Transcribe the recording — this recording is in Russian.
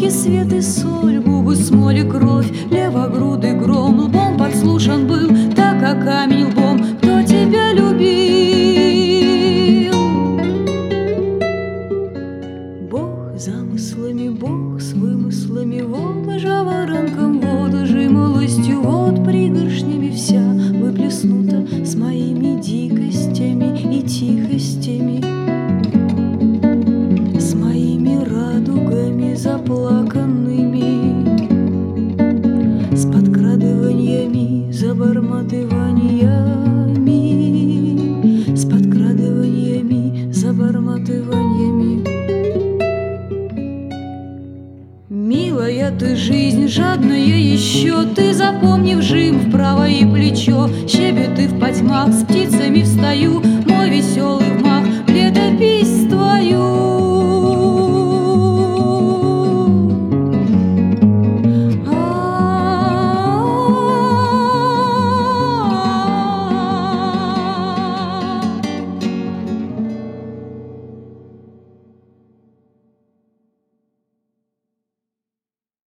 Щеки свет и соль, губы смоль и кровь, левогрудый гром лбом подслушан был, так как камень лбом. Кто тебя любил? Бог замыслами, Бог с вымыслами, вот жаворонком, вот жимолостью, вот пригоршнями вся выплеснута с моими дикостями и тихостями, с моими радугами заплаканными, с подкрадываниями, заборматываниями, с подкрадываниями, заборматываниями. Милая ты жизнь, жадная еще, ты запомни вжим в правое плечо, щебеты в потьмах, с птицами встаю, мой веселый